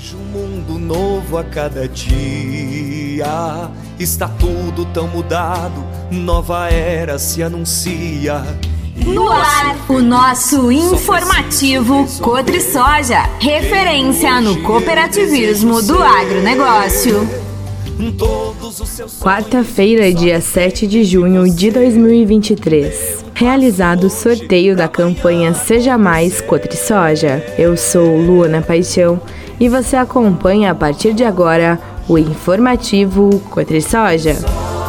Vejo um mundo novo a cada dia. Está tudo tão mudado, nova era se anuncia. No ar, o nosso informativo Cotrisoja, referência no cooperativismo do agronegócio. Quarta-feira, dia 7 de junho de 2023. Realizado o sorteio da campanha Seja Mais Cotrisoja. Eu sou Luana Paixão e você acompanha a partir de agora o informativo Cotrisoja.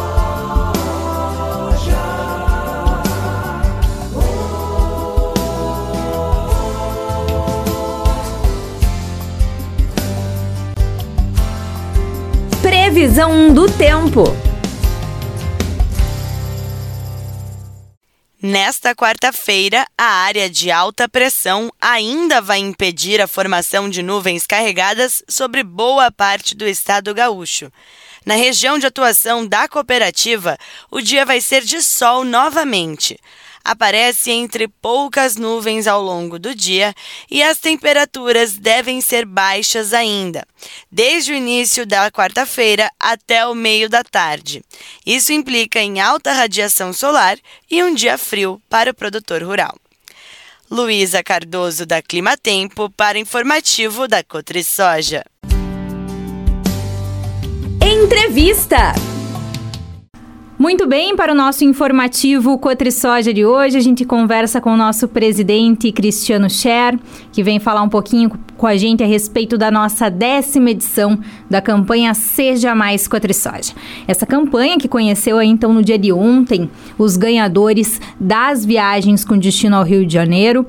Previsão do tempo. Nesta quarta-feira, a área de alta pressão ainda vai impedir a formação de nuvens carregadas sobre boa parte do estado gaúcho. Na região de atuação da cooperativa, o dia vai ser de sol novamente. Aparece entre poucas nuvens ao longo do dia e as temperaturas devem ser baixas ainda, desde o início da quarta-feira até o meio da tarde. Isso implica em alta radiação solar e um dia frio para o produtor rural. Luísa Cardoso, da Climatempo, para o informativo da Cotrisoja. Entrevista. Muito bem, para o nosso informativo Cotrisoja de hoje, a gente conversa com o nosso presidente Cristiano Scher, que vem falar um pouquinho com a gente a respeito da nossa 10ª edição da campanha Seja Mais Cotrisoja. Essa campanha que conheceu aí, então, no dia de ontem, os ganhadores das viagens com destino ao Rio de Janeiro.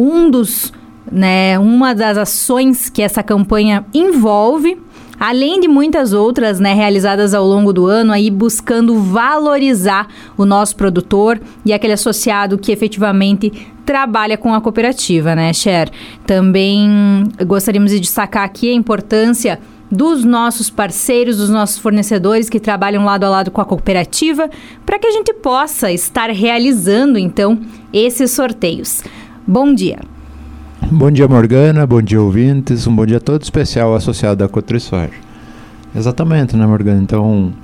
Uma das ações que essa campanha envolve, além de muitas outras, realizadas ao longo do ano, aí buscando valorizar o nosso produtor e aquele associado que efetivamente trabalha com a cooperativa, Scher? Também gostaríamos de destacar aqui a importância dos nossos parceiros, dos nossos fornecedores que trabalham lado a lado com a cooperativa, para que a gente possa estar realizando, então, esses sorteios. Bom dia. Bom dia, Morgana, bom dia, ouvintes, um bom dia todo especial associado à Cotrisoja. Exatamente, Morgana? Então,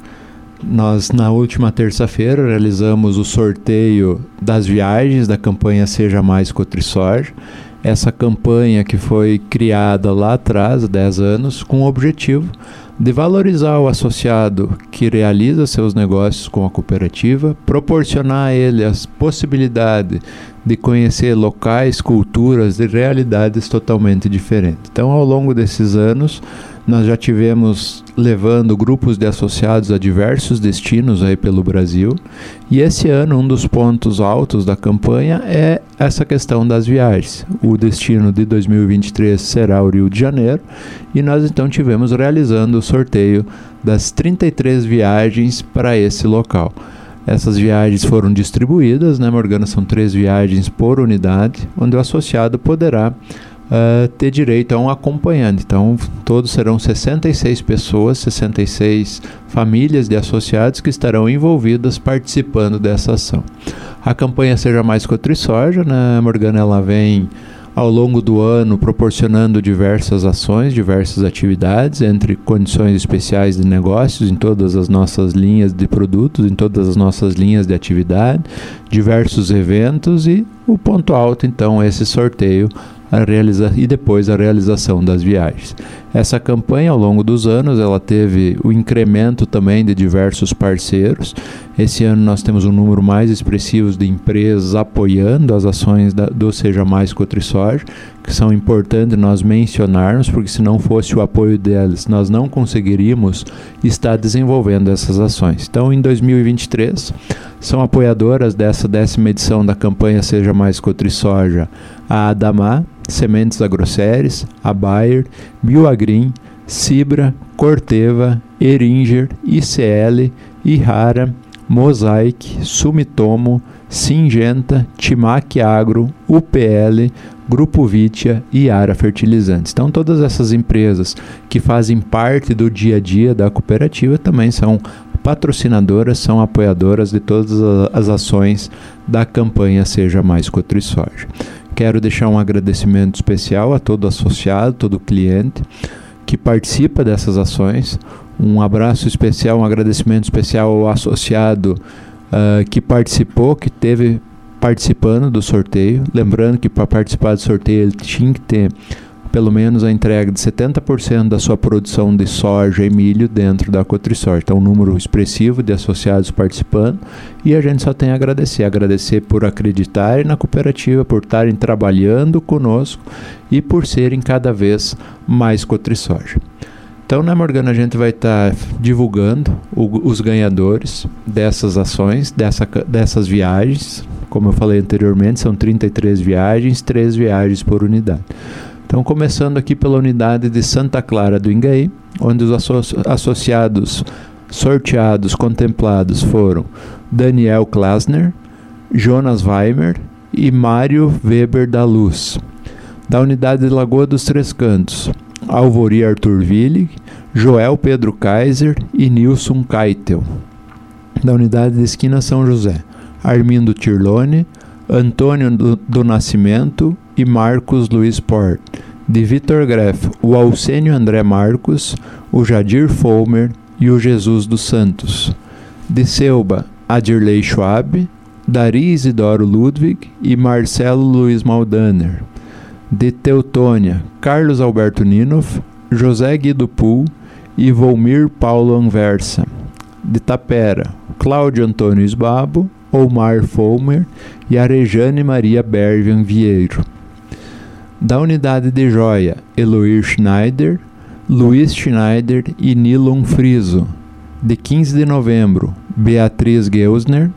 nós na última terça-feira realizamos o sorteio das viagens da campanha Seja Mais Cotrisoja. Essa campanha que foi criada lá atrás, há 10 anos, com o objetivo de valorizar o associado que realiza seus negócios com a cooperativa, proporcionar a ele a possibilidade de conhecer locais, culturas e realidades totalmente diferentes. Então, ao longo desses anos, nós já tivemos levando grupos de associados a diversos destinos aí pelo Brasil, e esse ano um dos pontos altos da campanha é essa questão das viagens. O destino de 2023 será o Rio de Janeiro, e nós então tivemos realizando o sorteio das 33 viagens para esse local. Essas viagens foram distribuídas, Morgana? São 3 viagens por unidade, onde o associado poderá ter direito a um acompanhante. Então, todos serão 66 pessoas, 66 famílias de associados que estarão envolvidas participando dessa ação. A campanha Seja Mais Cotrisoja, Morgana? Ela vem ao longo do ano proporcionando diversas ações, diversas atividades, entre condições especiais de negócios em todas as nossas linhas de produtos, em todas as nossas linhas de atividade, diversos eventos e o ponto alto, então, esse sorteio e depois a realização das viagens. Essa campanha, ao longo dos anos, ela teve o incremento também de diversos parceiros. Esse ano nós temos um número mais expressivo de empresas apoiando as ações do Seja Mais Cotrisoja, que são importantes nós mencionarmos, porque se não fosse o apoio delas, nós não conseguiríamos estar desenvolvendo essas ações. Então, em 2023, são apoiadoras dessa 10ª edição da campanha Seja Mais Cotrisoja a Adamar, Sementes Agroceres, a Bayer, Bioagrim, Cibra, Corteva, Eringer, ICL, Ihara, Mosaic, Sumitomo, Syngenta, Timac Agro, UPL, Grupo Vitia e Ara Fertilizantes. Então, todas essas empresas que fazem parte do dia a dia da cooperativa também são patrocinadoras, são apoiadoras de todas as ações da campanha Seja Mais Cotrisoja. Quero deixar um agradecimento especial a todo associado, todo cliente que participa dessas ações. Um abraço especial, um agradecimento especial ao associado que participou, que teve participando do sorteio. Lembrando que para participar do sorteio ele tinha que ter pelo menos a entrega de 70% da sua produção de soja e milho dentro da Cotrisoja. Então, um número expressivo de associados participando, e a gente só tem a agradecer por acreditarem na cooperativa, por estarem trabalhando conosco e por serem cada vez mais Cotrisoja. Então, né, Morgana, a gente vai estar divulgando os ganhadores dessas ações, dessas viagens. Como eu falei anteriormente, são 33 viagens, 3 viagens por unidade. Então, começando aqui pela unidade de Santa Clara do Ingaí, onde os associados sorteados, contemplados foram Daniel Klasner, Jonas Weimer e Mário Weber da Luz. Da unidade de Lagoa dos Três Cantos, Alvori Arthur Willig, Joel Pedro Kaiser e Nilson Keitel. Da unidade de Esquina São José, Armindo Tirlone, Antônio do Nascimento e Marcos Luiz Port. De Vitor Greff, o Alcênio André Marcos, o Jadir Folmer e o Jesus dos Santos. De Selba, Adirley Schwab, Dari Isidoro Ludwig e Marcelo Luiz Maldaner. De Teutônia, Carlos Alberto Ninoff, José Guido Pool e Volmir Paulo Anversa. De Tapera, Cláudio Antônio Esbabo, Omar Folmer e Arejane Maria Bervian Vieiro. Da unidade de Joia, Eloir Schneider, Luiz Schneider e Nilon Friso. De 15 de novembro, Beatriz Geusner,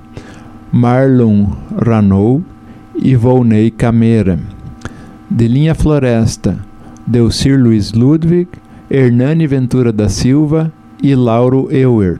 Marlon Ranou e Volney Camera. De Linha Floresta, Delcir Luiz Ludwig, Hernani Ventura da Silva e Lauro Euer.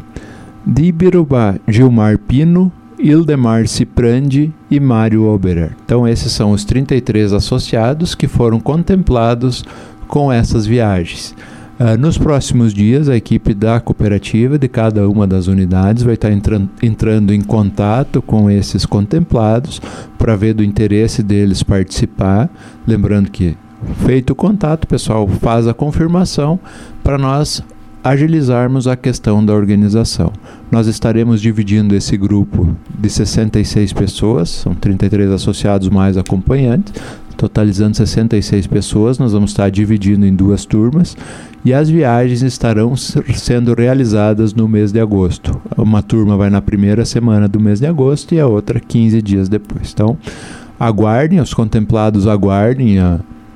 De Ibirubá, Gilmar Pino, Ildemar Ciprandi e Mário Oberer. Então esses são os 33 associados que foram contemplados com essas viagens. Nos próximos dias, a equipe da cooperativa de cada uma das unidades vai estar entrando em contato com esses contemplados para ver do interesse deles participar. Lembrando que, feito o contato, o pessoal faz a confirmação para nós agilizarmos a questão da organização. Nós estaremos dividindo esse grupo de 66 pessoas, são 33 associados mais acompanhantes, totalizando 66 pessoas. Nós vamos estar dividindo em 2 turmas e as viagens estarão sendo realizadas no mês de agosto. Uma turma vai na primeira semana do mês de agosto e a outra 15 dias depois. Então, aguardem, os contemplados aguardem a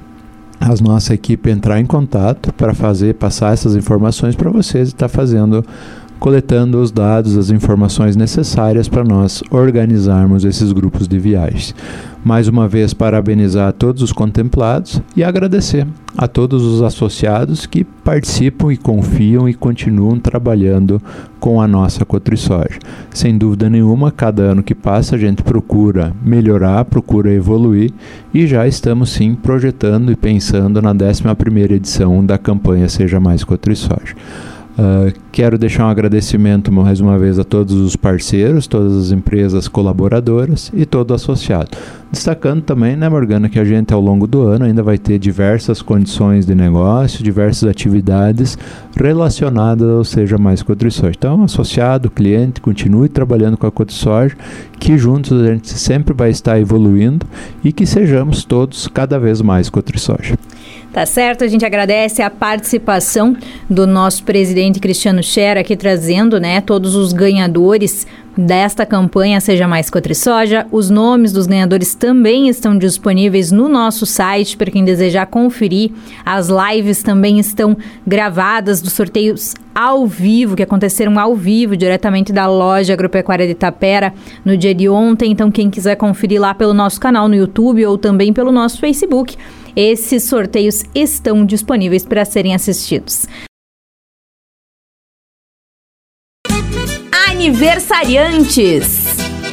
nossa equipe entrar em contato para passar essas informações para vocês e estar coletando os dados, as informações necessárias para nós organizarmos esses grupos de viagens. Mais uma vez, parabenizar a todos os contemplados e agradecer a todos os associados que participam e confiam e continuam trabalhando com a nossa Cotrisoja. Sem dúvida nenhuma, cada ano que passa a gente procura melhorar, procura evoluir e já estamos sim projetando e pensando na 11ª edição da campanha Seja Mais Cotrisoja. Quero deixar um agradecimento mais uma vez a todos os parceiros, todas as empresas colaboradoras e todo associado. Destacando também, né, Morgana, que a gente ao longo do ano ainda vai ter diversas condições de negócio, diversas atividades relacionadas ao Seja Mais Cotrisoja. Então, associado, cliente, continue trabalhando com a Cotrisoja, que juntos a gente sempre vai estar evoluindo e que sejamos todos cada vez mais Cotrisoja. Tá certo, a gente agradece a participação do nosso presidente Cristiano Scher aqui trazendo, né, todos os ganhadores desta campanha Seja Mais Cotrisoja. Os nomes dos ganhadores também estão disponíveis no nosso site para quem desejar conferir. As lives também estão gravadas dos sorteios ao vivo, que aconteceram ao vivo, diretamente da loja agropecuária de Tapera no dia de ontem. Então, quem quiser conferir lá pelo nosso canal no YouTube ou também pelo nosso Facebook, esses sorteios estão disponíveis para serem assistidos. Aniversariantes!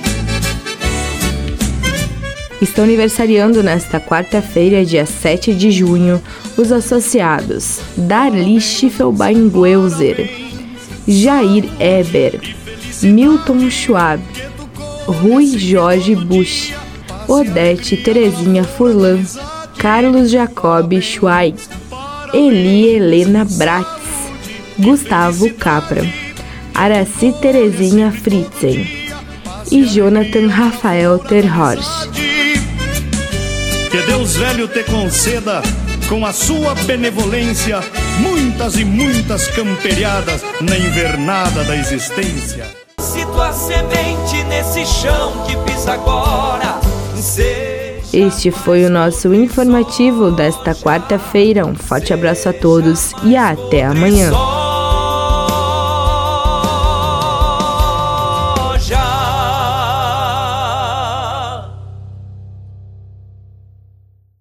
Estão aniversariando nesta quarta-feira, dia 7 de junho, os associados Darli Schiffelbein-Guelzer, Jair Eber, Milton Schwab, Rui Jorge Busch, Odete Terezinha Furlan, Carlos Jacob Schweig, Eli Helena Bratz, Gustavo Capra, Araci Terezinha Fritzen e Jonathan Rafael Terhorst. Que Deus velho te conceda, com a sua benevolência, muitas e muitas camperiadas na invernada da existência. Se tua semente nesse chão que pisa agora, Este foi o nosso informativo desta quarta-feira. Um forte abraço a todos e até amanhã.